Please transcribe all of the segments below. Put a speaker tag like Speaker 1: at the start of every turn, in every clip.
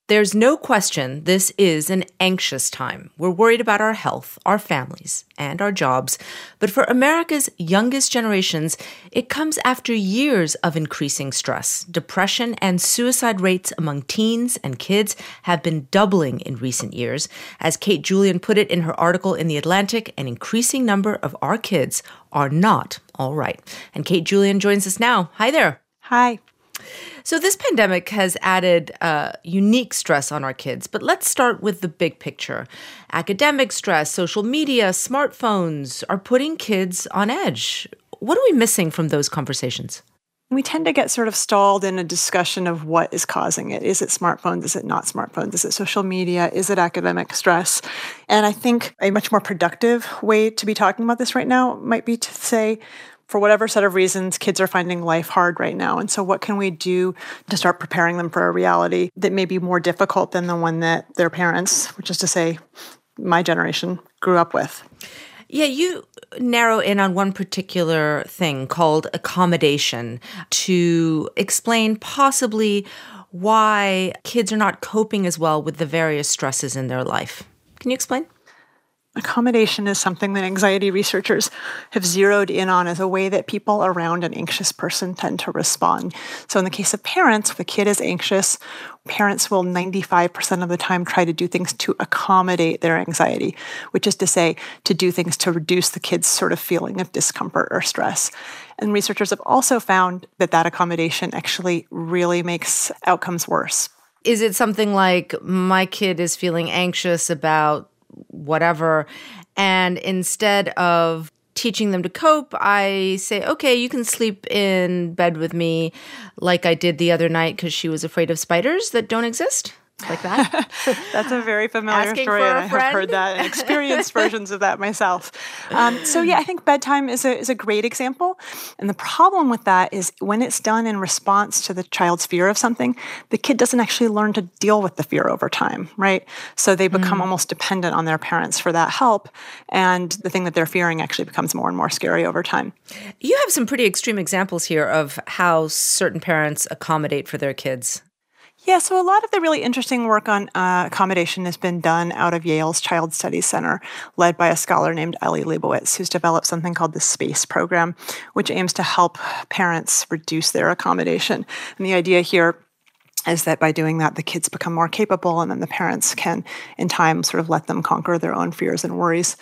Speaker 1: There's no question this is an anxious time. We're worried about our health, our families, and our jobs. But for America's youngest generations, it comes after years of increasing stress. Depression and suicide rates among teens and kids have been doubling in recent years. As Kate Julian put it in her article in The Atlantic, an increasing number of our kids are not all right. And Kate Julian joins us now. Hi there.
Speaker 2: Hi.
Speaker 1: So this pandemic has added unique stress on our kids, but let's start with the big picture. Academic stress, social media, smartphones are putting kids on edge. What are we missing from those conversations?
Speaker 2: We tend to get sort of stalled in a discussion of what is causing it. Is it smartphones? Is it not smartphones? Is it social media? Is it academic stress? And I think a much more productive way to be talking about this right now might be to say, for whatever set of reasons, kids are finding life hard right now. And so what can we do to start preparing them for a reality that may be more difficult than the one that their parents, which is to say, my generation, grew up with?
Speaker 1: Yeah, you narrow in on one particular thing called accommodation to explain possibly why kids are not coping as well with the various stresses in their life. Can you explain?
Speaker 2: Accommodation is something that anxiety researchers have zeroed in on as a way that people around an anxious person tend to respond. So in the case of parents, if a kid is anxious, parents will 95% of the time try to do things to accommodate their anxiety, which is to say, to do things to reduce the kid's sort of feeling of discomfort or stress. And researchers have also found that that accommodation actually really makes outcomes worse.
Speaker 1: Is it something like my kid is feeling anxious about whatever, and instead of teaching them to cope, I say, okay, you can sleep in bed with me like I did the other night because she was afraid of spiders that don't exist? Like that?
Speaker 2: That's a very familiar
Speaker 1: Asking
Speaker 2: story,
Speaker 1: for
Speaker 2: and
Speaker 1: a
Speaker 2: I have
Speaker 1: friend?
Speaker 2: heard that and experienced versions of that myself. So yeah, I think bedtime is a great example. And the problem with that is when it's done in response to the child's fear of something, the kid doesn't actually learn to deal with the fear over time, right? So they become almost dependent on their parents for that help. And the thing that they're fearing actually becomes more and more scary over time.
Speaker 1: You have some pretty extreme examples here of how certain parents accommodate for their kids.
Speaker 2: Yeah, so a lot of the really interesting work on accommodation has been done out of Yale's Child Studies Center, led by a scholar named Ellie Leibowitz, who's developed something called the SPACE program, which aims to help parents reduce their accommodation. And the idea here is that by doing that, the kids become more capable, and then the parents can, in time, sort of let them conquer their own fears and worries.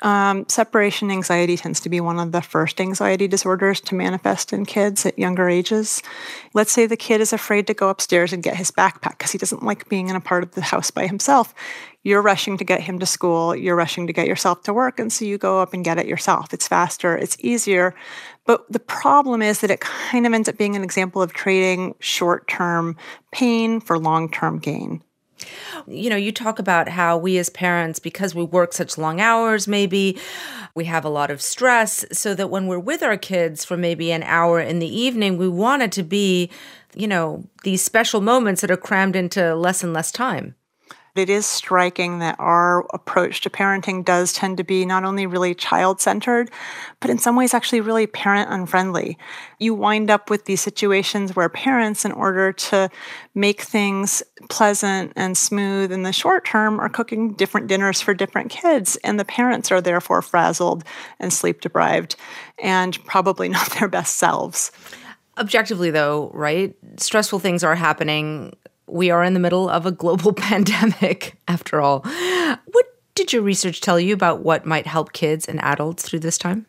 Speaker 2: Separation anxiety tends to be one of the first anxiety disorders to manifest in kids at younger ages. Let's say the kid is afraid to go upstairs and get his backpack because he doesn't like being in a part of the house by himself. You're rushing to get him to school, you're rushing to get yourself to work, and so you go up and get it yourself. It's faster, it's easier. But the problem is that it kind of ends up being an example of trading short-term pain for long-term gain.
Speaker 1: You know, you talk about how we as parents, because we work such long hours, maybe we have a lot of stress, so that when we're with our kids for maybe an hour in the evening, we want it to be, you know, these special moments that are crammed into less and less time.
Speaker 2: It is striking that our approach to parenting does tend to be not only really child-centered, but in some ways actually really parent-unfriendly. You wind up with these situations where parents, in order to make things pleasant and smooth in the short term, are cooking different dinners for different kids, and the parents are therefore frazzled and sleep-deprived and probably not their best selves.
Speaker 1: Objectively, though, right? Stressful things are happening. We are in the middle of a global pandemic, after all. What did your research tell you about what might help kids and adults through this time?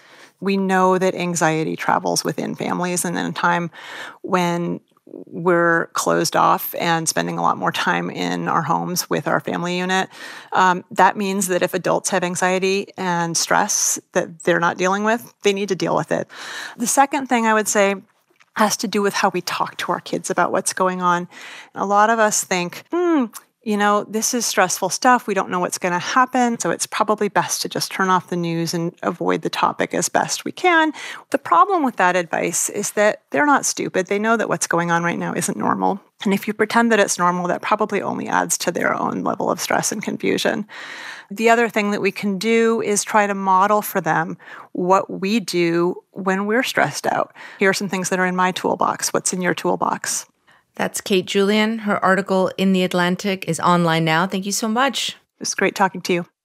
Speaker 2: We know that anxiety travels within families, and in a time when we're closed off and spending a lot more time in our homes with our family unit, that means that if adults have anxiety and stress that they're not dealing with, they need to deal with it. The second thing I would say has to do with how we talk to our kids about what's going on. A lot of us think, this is stressful stuff. We don't know what's going to happen. So it's probably best to just turn off the news and avoid the topic as best we can. The problem with that advice is that they're not stupid. They know that what's going on right now isn't normal. And if you pretend that it's normal, that probably only adds to their own level of stress and confusion. The other thing that we can do is try to model for them what we do when we're stressed out. Here are some things that are in my toolbox. What's in your toolbox?
Speaker 1: That's Kate Julian. Her article in The Atlantic is online now. Thank you so much.
Speaker 2: It's great talking to you.